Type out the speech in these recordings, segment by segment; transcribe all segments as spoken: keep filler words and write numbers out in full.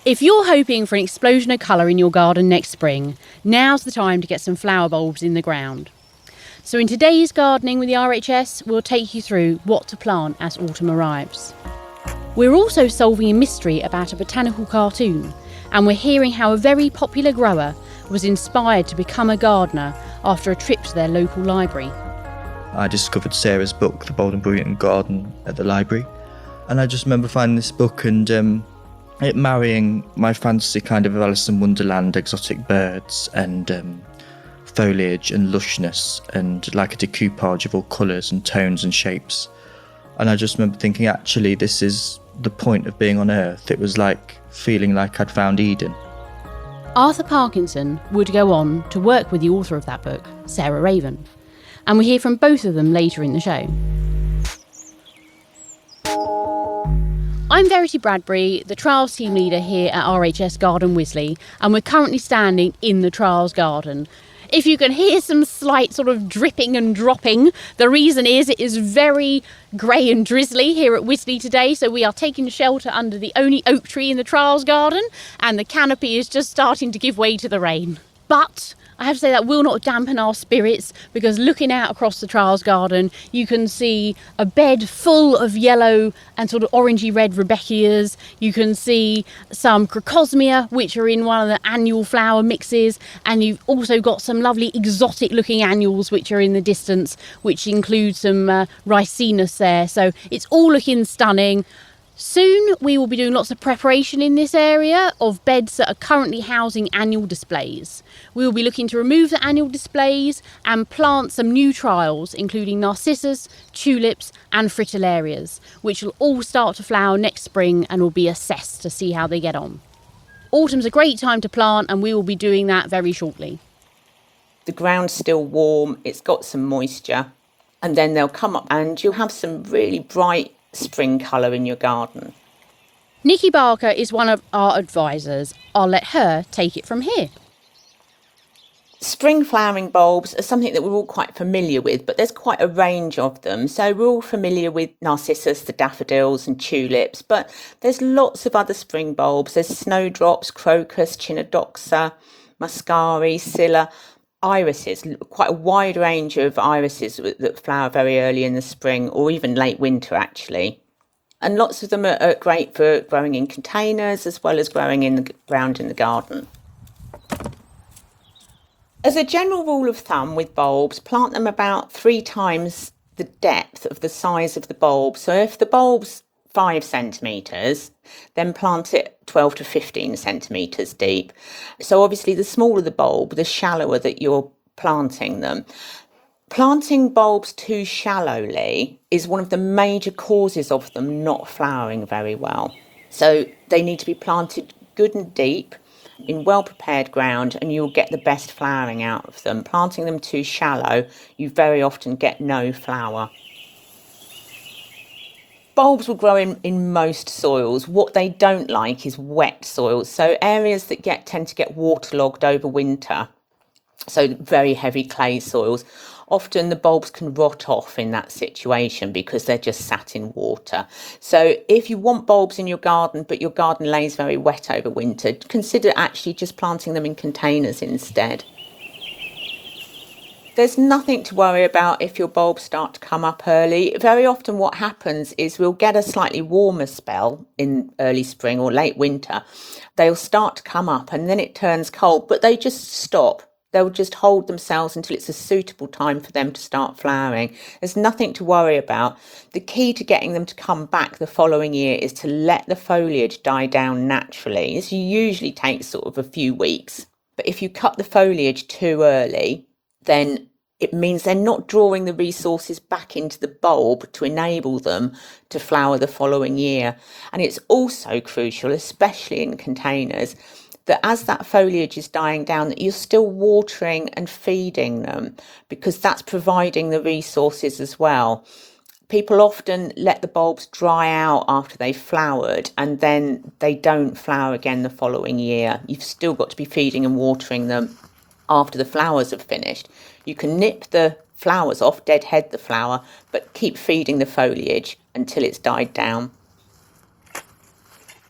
If you're hoping for an explosion of colour in your garden next spring, now's the time to get some flower bulbs in the ground. So in today's Gardening with the R H S, we'll take you through what to plant as autumn arrives. We're also solving a mystery about a botanical cartoon, and we're hearing how a very popular grower was inspired to become a gardener after a trip to their local library. I discovered Sarah's book, The Bold and Brilliant Garden, at the library, and I just remember finding this book and um, it marrying my fantasy kind of Alice in Wonderland, exotic birds and um, foliage and lushness and like a decoupage of all colours and tones and shapes. And I just remember thinking, actually, this is the point of being on Earth. It was like feeling like I'd found Eden. Arthur Parkinson would go on to work with the author of that book, Sarah Raven, and we'll hear from both of them later in the show. I'm Verity Bradbury, the Trials team leader here at R H S Garden Wisley, and we're currently standing in the Trials garden. If you can hear some slight sort of dripping and dropping, the reason is it is very grey and drizzly here at Wisley today, so we are taking shelter under the only oak tree in the Trials garden, and the canopy is just starting to give way to the rain. But I have to say that will not dampen our spirits, because looking out across the Trials garden, you can see a bed full of yellow and sort of orangey red Rebeckias. You can see some Crocosmia, which are in one of the annual flower mixes. And you've also got some lovely exotic looking annuals, which are in the distance, which include some uh, Ricinus there. So it's all looking stunning. Soon we will be doing lots of preparation in this area of beds that are currently housing annual displays. We will be looking to remove the annual displays and plant some new trials, including narcissus, tulips and fritillarias, which will all start to flower next spring and will be assessed to see how they get on. Autumn's a great time to plant, and we will be doing that very shortly. The ground's still warm, it's got some moisture, and then they'll come up and you'll have some really bright spring colour in your garden. Nikki Barker is one of our advisors. I'll let her take it from here. Spring flowering bulbs are something that we're all quite familiar with, but there's quite a range of them. So we're all familiar with narcissus, the daffodils and tulips, but there's lots of other spring bulbs. There's snowdrops, crocus, chinodoxa, muscari, scilla, irises, quite a wide range of irises that flower very early in the spring or even late winter actually. And lots of them are, are great for growing in containers as well as growing in the ground in the garden. As a general rule of thumb with bulbs, plant them about three times the depth of the size of the bulb. So if the bulb's five centimetres, then plant it twelve to fifteen centimetres deep. So obviously the smaller the bulb, the shallower that you're planting them. Planting bulbs too shallowly is one of the major causes of them not flowering very well. So they need to be planted good and deep in well-prepared ground, and you'll get the best flowering out of them. Planting them too shallow, you very often get no flower. Bulbs will grow in, in most soils. What they don't like is wet soils. So areas that get tend to get waterlogged over winter. So very heavy clay soils. Often the bulbs can rot off in that situation because they're just sat in water. So if you want bulbs in your garden, but your garden lays very wet over winter, consider actually just planting them in containers instead. There's nothing to worry about if your bulbs start to come up early. Very often what happens is we'll get a slightly warmer spell in early spring or late winter. They'll start to come up and then it turns cold, but they just stop. They'll just hold themselves until it's a suitable time for them to start flowering. There's nothing to worry about. The key to getting them to come back the following year is to let the foliage die down naturally. This usually takes sort of a few weeks. But if you cut the foliage too early, then it means they're not drawing the resources back into the bulb to enable them to flower the following year. And it's also crucial, especially in containers, that as that foliage is dying down, that you're still watering and feeding them, because that's providing the resources as well. People often let the bulbs dry out after they've flowered and then they don't flower again the following year. You've still got to be feeding and watering them after the flowers have finished. You can nip the flowers off, deadhead the flower, but keep feeding the foliage until it's died down. What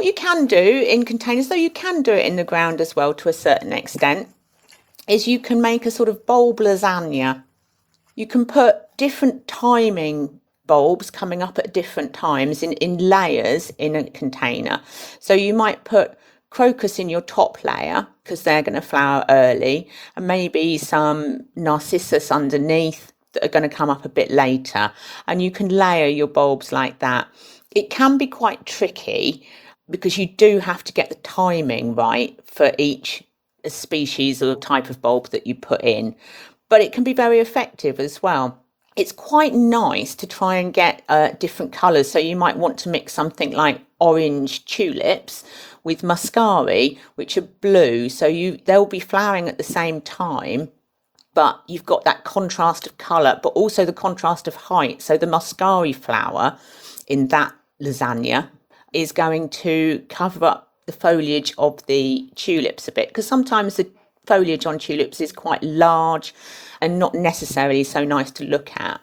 What you can do in containers, though you can do it in the ground as well to a certain extent, is you can make a sort of bulb lasagna. You can put different timing bulbs coming up at different times in, in layers in a container. So you might put crocus in your top layer because they're going to flower early, and maybe some narcissus underneath that are going to come up a bit later. And you can layer your bulbs like that. It can be quite tricky because you do have to get the timing right for each species or type of bulb that you put in, but it can be very effective as well. It's quite nice to try and get uh, different colours. So you might want to mix something like orange tulips with muscari, which are blue. So you they'll be flowering at the same time, but you've got that contrast of colour, but also the contrast of height. So the muscari flower in that lasagna is going to cover up the foliage of the tulips a bit, because sometimes the foliage on tulips is quite large and not necessarily so nice to look at.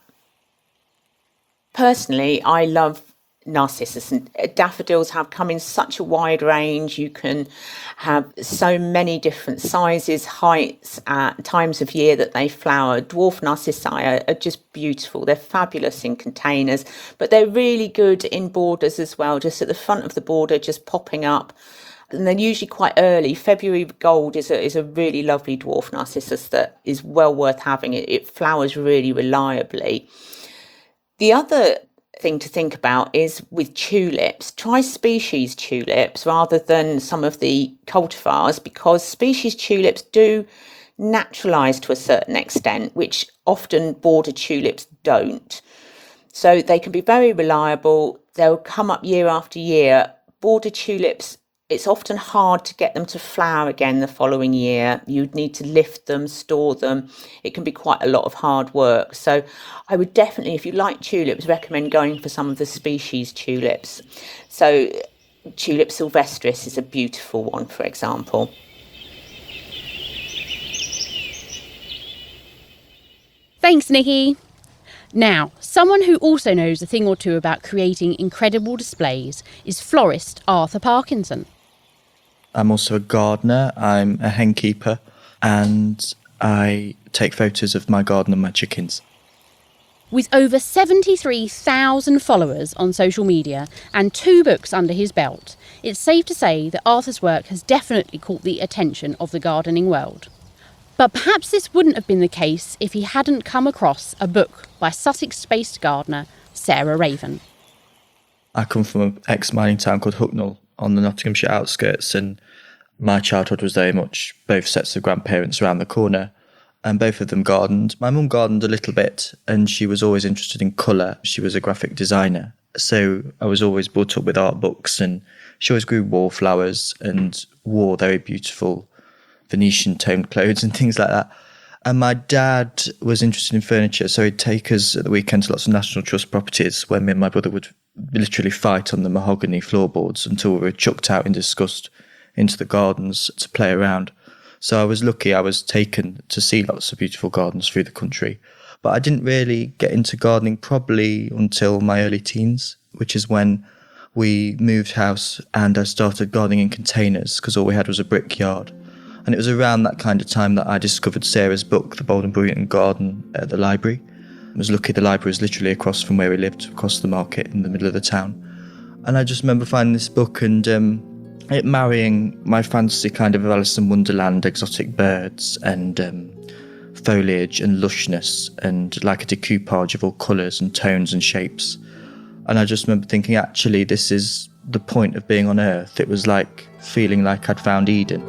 Personally, I love narcissus, and daffodils have come in such a wide range. You can have so many different sizes, heights, uh, times of year that they flower. Dwarf narcissi are, are just beautiful. They're fabulous in containers, but they're really good in borders as well, just at the front of the border, just popping up. And they're usually quite early. February Gold is a, is a really lovely dwarf narcissus that is well worth having. It, it flowers really reliably. The other thing to think about is with tulips, try species tulips rather than some of the cultivars, because species tulips do naturalise to a certain extent, which often border tulips don't. So they can be very reliable. They'll come up year after year. Border tulips, it's often hard to get them to flower again the following year. You'd need to lift them, store them. It can be quite a lot of hard work. So I would definitely, if you like tulips, recommend going for some of the species tulips. So Tulip sylvestris is a beautiful one, for example. Thanks, Nikki. Now, someone who also knows a thing or two about creating incredible displays is florist Arthur Parkinson. I'm also a gardener, I'm a hen keeper, and I take photos of my garden and my chickens. With over seventy-three thousand followers on social media and two books under his belt, it's safe to say that Arthur's work has definitely caught the attention of the gardening world. But perhaps this wouldn't have been the case if he hadn't come across a book by Sussex-based gardener Sarah Raven. I come from an ex-mining town called Hucknall on the Nottinghamshire outskirts, and my childhood was very much both sets of grandparents around the corner, and both of them gardened. My mum gardened a little bit, and she was always interested in colour. She was a graphic designer, so I was always brought up with art books, and she always grew wallflowers and wore very beautiful Venetian toned clothes and things like that. And my dad was interested in furniture, so he'd take us at the weekend to lots of National Trust properties where me and my brother would literally fight on the mahogany floorboards until we were chucked out in disgust into the gardens to play around. So I was lucky I was taken to see lots of beautiful gardens through the country. But I didn't really get into gardening probably until my early teens, which is when we moved house and I started gardening in containers because all we had was a brickyard. And it was around that kind of time that I discovered Sarah's book, The Bold and Brilliant Garden, at the library. I was lucky the library was literally across from where we lived, across the market in the middle of the town. And I just remember finding this book and um, it marrying my fantasy kind of Alice in Wonderland, exotic birds and um, foliage and lushness and like a decoupage of all colours and tones and shapes. And I just remember thinking, actually, this is the point of being on Earth. It was like feeling like I'd found Eden.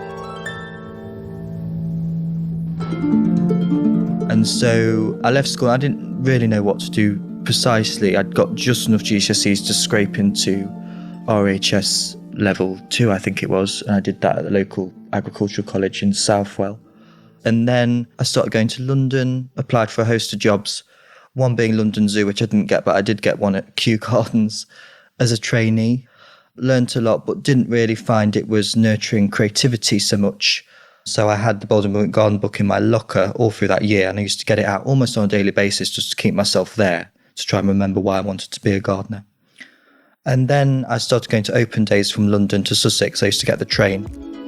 And so I left school. I didn't really know what to do precisely. I'd got just enough G C S Es to scrape into R H S level two, I think it was. And I did that at the local agricultural college in Southwell. And then I started going to London, applied for a host of jobs, one being London Zoo, which I didn't get, but I did get one at Kew Gardens as a trainee. Learned a lot, but didn't really find it was nurturing creativity so much. So I had the Bold and Brilliant Garden book in my locker all through that year, and I used to get it out almost on a daily basis just to keep myself there, to try and remember why I wanted to be a gardener. And then I started going to open days from London to Sussex. I used to get the train.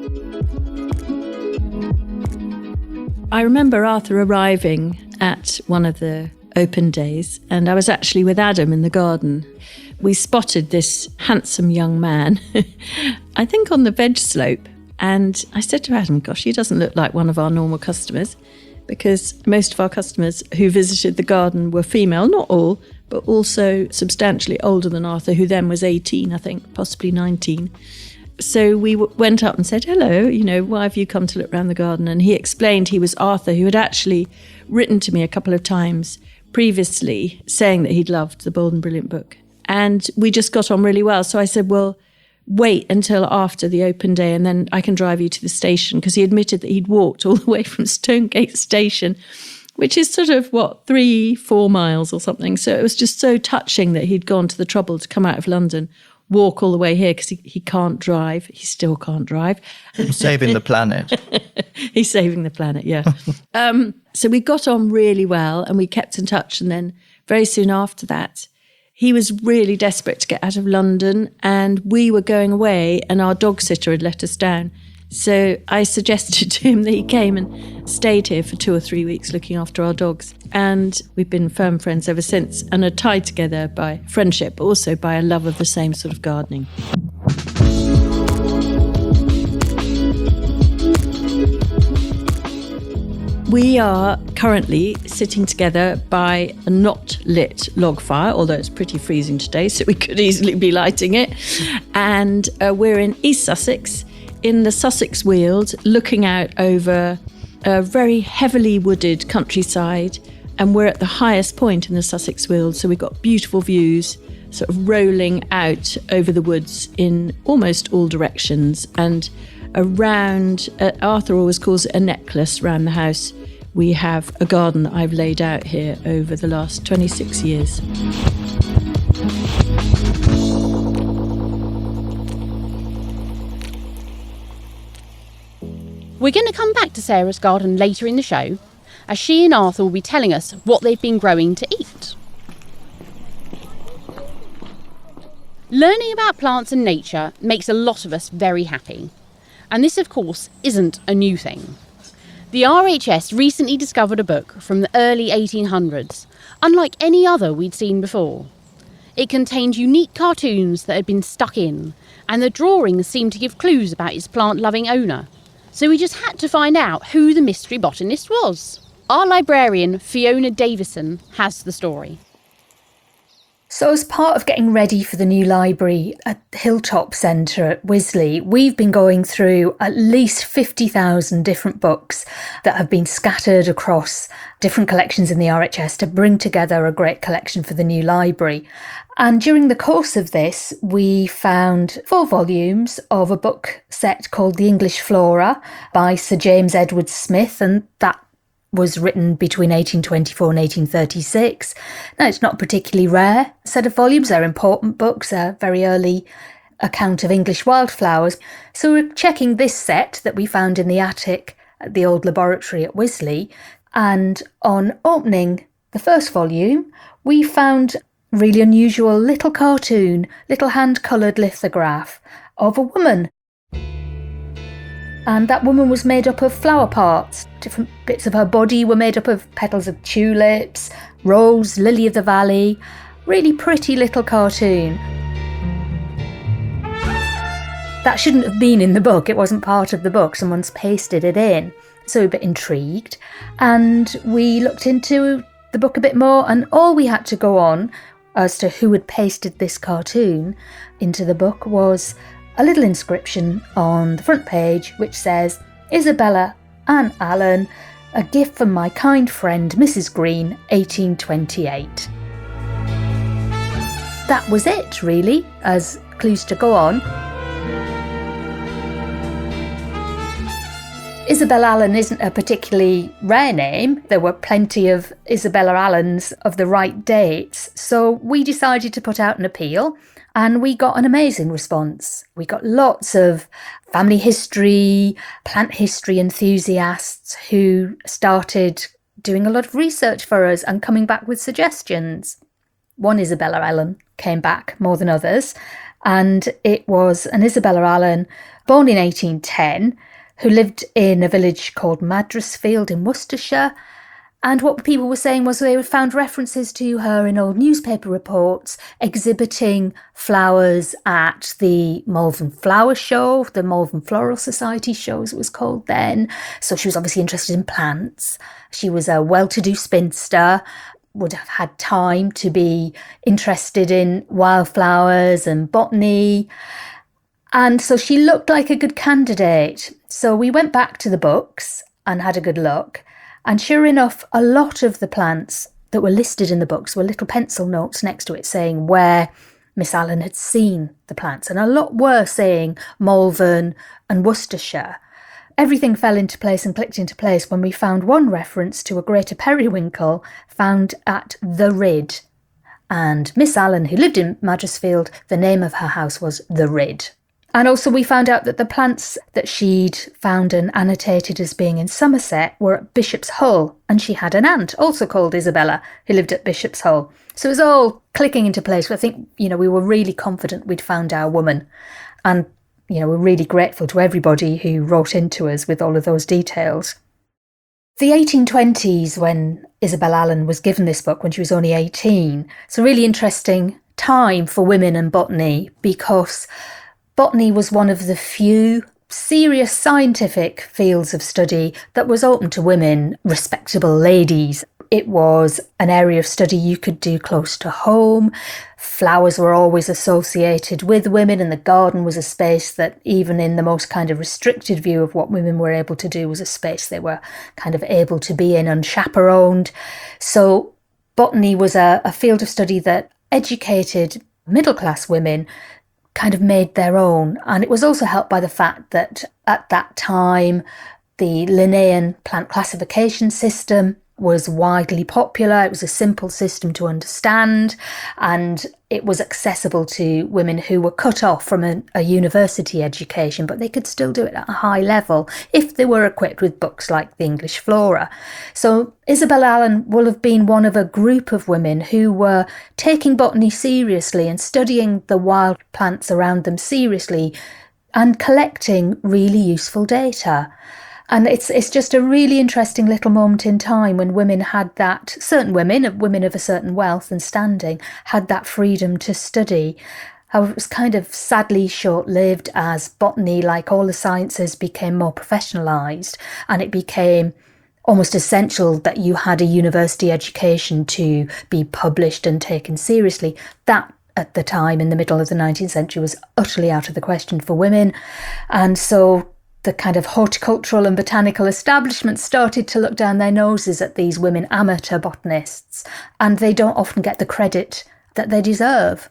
I remember Arthur arriving at one of the open days, and I was actually with Adam in the garden. We spotted this handsome young man, I think on the veg slope, and I said to Adam, gosh, he doesn't look like one of our normal customers, because most of our customers who visited the garden were female, not all, but also substantially older than Arthur, who then was eighteen, I think, possibly nineteen. So we w- went up and said, hello, you know, why have you come to look around the garden? And he explained he was Arthur, who had actually written to me a couple of times previously saying that he'd loved the Bold and Brilliant book. And we just got on really well. So I said, well, wait until after the open day and then I can drive you to the station, because he admitted that he'd walked all the way from Stonegate Station, which is sort of, what, three, four miles or something. So it was just so touching that he'd gone to the trouble to come out of London, walk all the way here, because he, he can't drive. He still can't drive. Saving the planet. He's saving the planet, yeah. um, so we got on really well and we kept in touch. And then very soon after that, he was really desperate to get out of London and we were going away and our dog sitter had let us down. So I suggested to him that he came and stayed here for two or three weeks looking after our dogs. And we've been firm friends ever since and are tied together by friendship, but also by a love of the same sort of gardening. We are currently sitting together by a not lit log fire, although it's pretty freezing today, so we could easily be lighting it. And uh, we're in East Sussex, in the Sussex Weald, looking out over a very heavily wooded countryside. And we're at the highest point in the Sussex Weald, so we've got beautiful views sort of rolling out over the woods in almost all directions. And around, uh, Arthur always calls it a necklace around the house, we have a garden that I've laid out here over the last twenty-six years. We're going to come back to Sarah's garden later in the show, as she and Arthur will be telling us what they've been growing to eat. Learning about plants and nature makes a lot of us very happy. And this, of course, isn't a new thing. The R H S recently discovered a book from the early eighteen hundreds, unlike any other we'd seen before. It contained unique cartoons that had been stuck in, and the drawings seemed to give clues about its plant-loving owner. So we just had to find out who the mystery botanist was. Our librarian, Fiona Davison, has the story. So as part of getting ready for the new library at Hilltop Centre at Wisley, we've been going through at least fifty thousand different books that have been scattered across different collections in the R H S to bring together a great collection for the new library. And during the course of this, we found four volumes of a book set called The English Flora by Sir James Edward Smith, and that was written between eighteen twenty-four and eighteen thirty-six. Now, it's not a particularly rare set of volumes. They're important books, a very early account of English wildflowers. So we're checking this set that we found in the attic at the old laboratory at Wisley. And on opening the first volume, we found a really unusual little cartoon, little hand-coloured lithograph of a woman. And that woman was made up of flower parts. Different bits of her body were made up of petals of tulips, rose, lily of the valley. Really pretty little cartoon. That shouldn't have been in the book. It wasn't part of the book. Someone's pasted it in. So we were a bit intrigued. And we looked into the book a bit more, and all we had to go on as to who had pasted this cartoon into the book was a little inscription on the front page which says, Isabella Ann Allen, a gift from my kind friend Missus Green, eighteen twenty-eight. That was it, really, as clues to go on. Isabella Allen isn't a particularly rare name. There were plenty of Isabella Allens of the right dates, so we decided to put out an appeal. And we got an amazing response. We got lots of family history, plant history enthusiasts who started doing a lot of research for us and coming back with suggestions. One Isabella Allen came back more than others. And it was an Isabella Allen, born in eighteen ten, who lived in a village called Madresfield in Worcestershire. And what people were saying was they found references to her in old newspaper reports exhibiting flowers at the Malvern Flower Show, the Malvern Floral Society show as it was called then. So she was obviously interested in plants. She was a well-to-do spinster, would have had time to be interested in wildflowers and botany. And so she looked like a good candidate. So we went back to the books and had a good look. And sure enough, a lot of the plants that were listed in the books were little pencil notes next to it saying where Miss Allen had seen the plants. And a lot were saying Malvern and Worcestershire. Everything fell into place and clicked into place when we found one reference to a greater periwinkle found at the Rid. And Miss Allen, who lived in Madresfield, the name of her house was the Rid. And also we found out that the plants that she'd found and annotated as being in Somerset were at Bishop's Hull, and she had an aunt, also called Isabella, who lived at Bishop's Hull. So it was all clicking into place. I think, you know, we were really confident we'd found our woman. And, you know, we're really grateful to everybody who wrote into us with all of those details. The eighteen twenties, when Isabella Allen was given this book when she was only eighteen, it's a really interesting time for women and botany, because botany was one of the few serious scientific fields of study that was open to women, respectable ladies. It was an area of study you could do close to home. Flowers were always associated with women, and the garden was a space that, even in the most kind of restricted view of what women were able to do, was a space they were kind of able to be in unchaperoned. So botany was a, a field of study that educated middle-class women kind of made their own. And it was also helped by the fact that at that time, the Linnaean plant classification system was widely popular. It was a simple system to understand, and it was accessible to women who were cut off from a, a university education, but they could still do it at a high level if they were equipped with books like the English Flora. So Isabella Allen will have been one of a group of women who were taking botany seriously and studying the wild plants around them seriously and collecting really useful data. And it's it's just a really interesting little moment in time when women had that, certain women, women of a certain wealth and standing, had that freedom to study. However, it was kind of sadly short-lived as botany, like all the sciences, became more professionalised, and it became almost essential that you had a university education to be published and taken seriously. That, at the time, in the middle of the nineteenth century, was utterly out of the question for women. And so the kind of horticultural and botanical establishment started to look down their noses at these women amateur botanists, and they don't often get the credit that they deserve.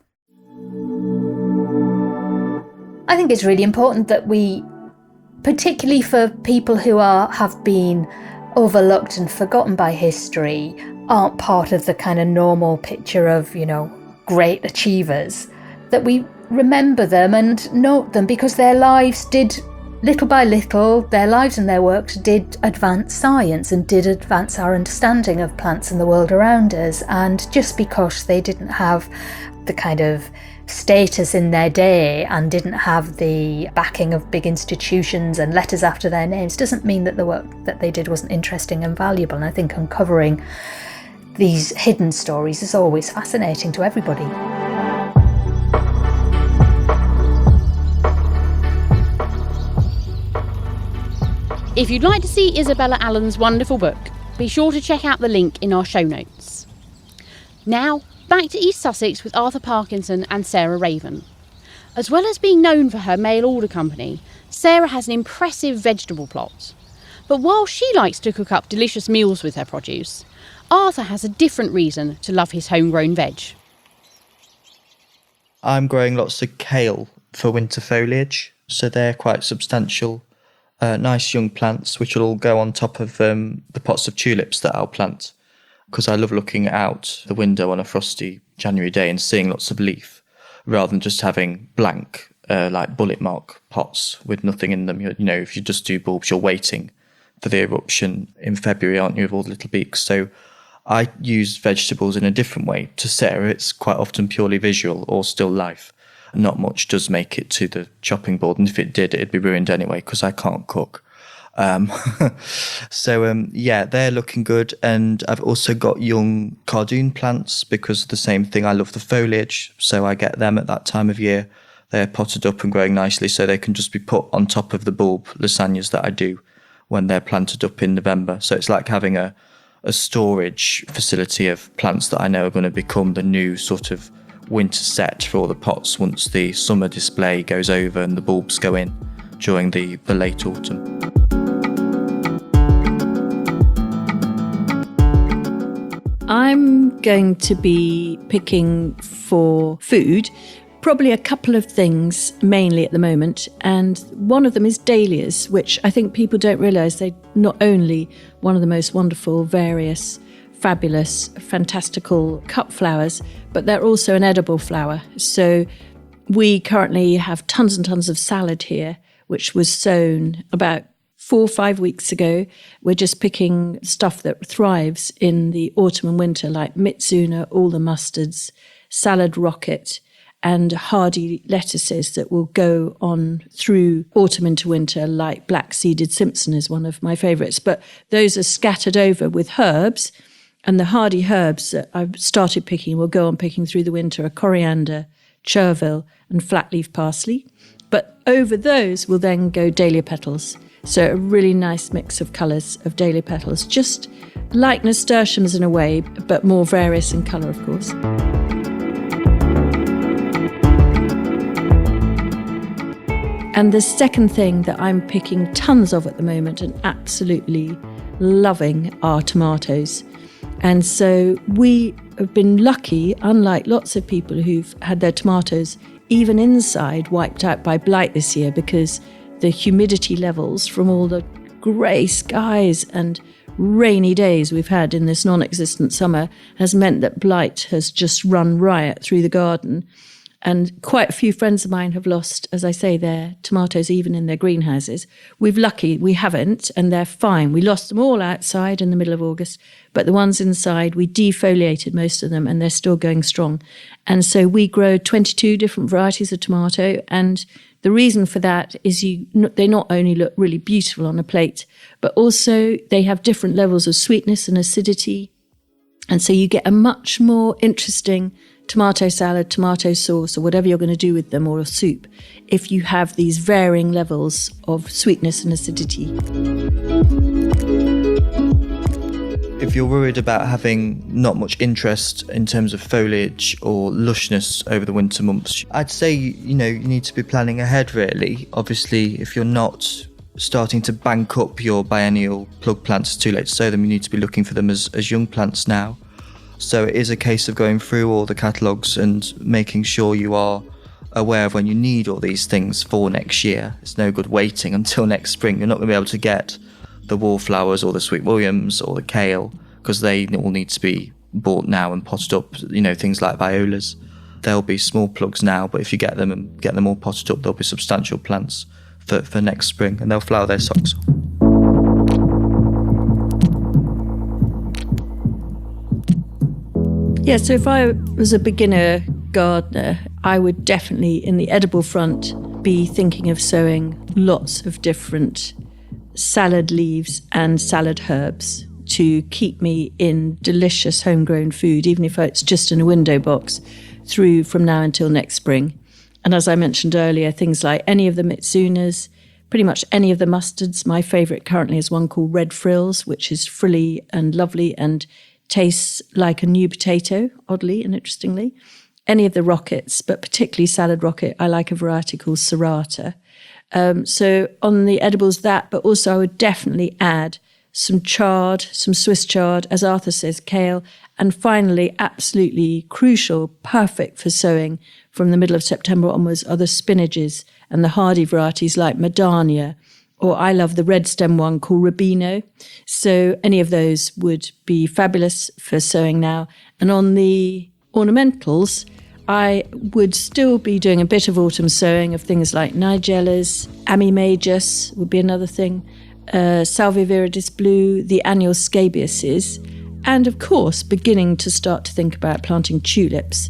I think it's really important that we, particularly for people who are have been overlooked and forgotten by history, aren't part of the kind of normal picture of, you know, great achievers, that we remember them and note them, because their lives did, little by little, their lives and their works did advance science and did advance our understanding of plants and the world around us. And just because they didn't have the kind of status in their day and didn't have the backing of big institutions and letters after their names doesn't mean that the work that they did wasn't interesting and valuable. And I think uncovering these hidden stories is always fascinating to everybody. If you'd like to see Isabella Allen's wonderful book, be sure to check out the link in our show notes. Now, back to East Sussex with Arthur Parkinson and Sarah Raven. As well as being known for her mail order company, Sarah has an impressive vegetable plot. But while she likes to cook up delicious meals with her produce, Arthur has a different reason to love his homegrown veg. I'm growing lots of kale for winter foliage, so they're quite substantial. Uh, nice young plants which will all go on top of um, the pots of tulips that I'll plant, because I love looking out the window on a frosty January day and seeing lots of leaf rather than just having blank uh, like bullet mark pots with nothing in them. You know, if you just do bulbs, you're waiting for the eruption in February, aren't you, of all the little beaks. So I use vegetables in a different way. To Sarah, it's quite often purely visual or still life. Not much does make it to the chopping board, and if it did, it'd be ruined anyway because I can't cook. Um, so, um, yeah, they're looking good. And I've also got young cardoon plants because of the same thing. I love the foliage, so I get them at that time of year. They're potted up and growing nicely, so they can just be put on top of the bulb lasagnas that I do when they're planted up in November. So it's like having a, a storage facility of plants that I know are going to become the new sort of winter set for all the pots once the summer display goes over and the bulbs go in during the, the late autumn. I'm going to be picking for food probably a couple of things mainly at the moment, and one of them is dahlias, which I think people don't realise they're not only one of the most wonderful, various, fabulous, fantastical cut flowers, but they're also an edible flower. So we currently have tons and tons of salad here, which was sown about four or five weeks ago. We're just picking stuff that thrives in the autumn and winter, like Mitsuna, all the mustards, salad rocket, and hardy lettuces that will go on through autumn into winter, like black-seeded Simpson is one of my favourites. But those are scattered over with herbs, and the hardy herbs that I've started picking will go on picking through the winter are coriander, chervil, and flat-leaf parsley. But over those will then go dahlia petals. So a really nice mix of colours of dahlia petals, just like nasturtiums in a way, but more various in colour, of course. And the second thing that I'm picking tons of at the moment and absolutely loving are tomatoes. And so we have been lucky, unlike lots of people who've had their tomatoes, even inside, wiped out by blight this year, because the humidity levels from all the grey skies and rainy days we've had in this non-existent summer has meant that blight has just run riot through the garden. And quite a few friends of mine have lost, as I say, their tomatoes even in their greenhouses. We've lucky we haven't, and they're fine. We lost them all outside in the middle of August, but the ones inside, we defoliated most of them, and they're still going strong. And so we grow twenty-two different varieties of tomato, and the reason for that is you they not only look really beautiful on a plate, but also they have different levels of sweetness and acidity. And so you get a much more interesting tomato salad, tomato sauce, or whatever you're going to do with them, or a soup, if you have these varying levels of sweetness and acidity. If you're worried about having not much interest in terms of foliage or lushness over the winter months, I'd say, you know, you need to be planning ahead, really. Obviously, if you're not starting to bank up your biennial plug plants, it's too late to sow them. You need to be looking for them as, as young plants now. So it is a case of going through all the catalogues and making sure you are aware of when you need all these things for next year. It's no good waiting until next spring. You're not going to be able to get the wallflowers or the sweet williams or the kale because they all need to be bought now and potted up. You know, things like violas. There'll be small plugs now, but if you get them and get them all potted up, there'll be substantial plants for, for next spring, and they'll flower their socks off. Yeah, so if I was a beginner gardener, I would definitely, in the edible front, be thinking of sowing lots of different salad leaves and salad herbs to keep me in delicious homegrown food, even if it's just in a window box, through from now until next spring. And as I mentioned earlier, things like any of the Mitsunas, pretty much any of the mustards. My favourite currently is one called Red Frills, which is frilly and lovely and tastes like a new potato, oddly and interestingly. Any of the rockets, but particularly salad rocket, I like a variety called Serrata. Um, so on the edibles, that, but also I would definitely add some chard, some Swiss chard, as Arthur says, kale, and finally, absolutely crucial, perfect for sowing from the middle of September onwards are the spinaches and the hardy varieties like Madania, or I love the red stem one called Rubino. So any of those would be fabulous for sowing now. And on the ornamentals, I would still be doing a bit of autumn sowing of things like Nigellas, Amimagus would be another thing, uh, Salvia viridis blue, the annual scabiouses, and of course beginning to start to think about planting tulips.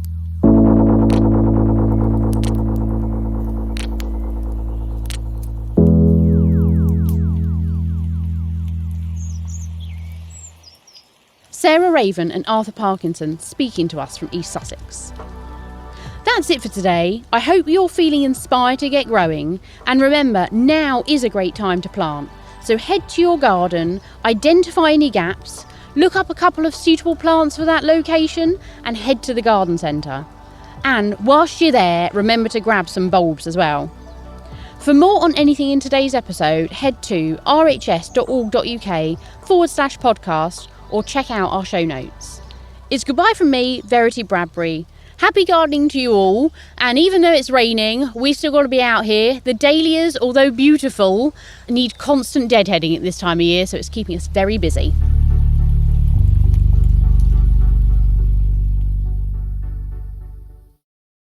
Sarah Raven and Arthur Parkinson speaking to us from East Sussex. That's it for today. I hope you're feeling inspired to get growing, and remember, now is a great time to plant. So head to your garden, identify any gaps, look up a couple of suitable plants for that location, and head to the garden centre. And whilst you're there, remember to grab some bulbs as well. For more on anything in today's episode, head to rhs.org.uk forward slash podcast or check out our show notes. It's goodbye from me, Verity Bradbury. Happy gardening to you all, and even though it's raining, we've still got to be out here. The dahlias, although beautiful, need constant deadheading at this time of year, so it's keeping us very busy.